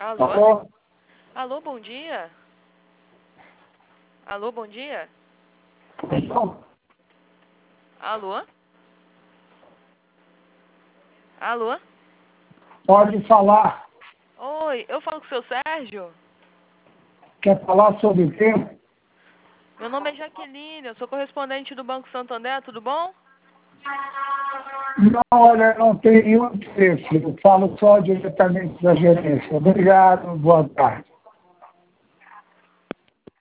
Alô? Alô? Alô, bom dia? Alô, bom dia? Alô? Alô? Pode falar. Oi, eu falo com o seu Sérgio? Quer falar sobre o quê? Meu nome é Jaqueline, eu sou correspondente do Banco Santander, tudo bom? Não, olha, não tenho interesse. Eu falo só diretamente da gerência. Obrigado, boa tarde.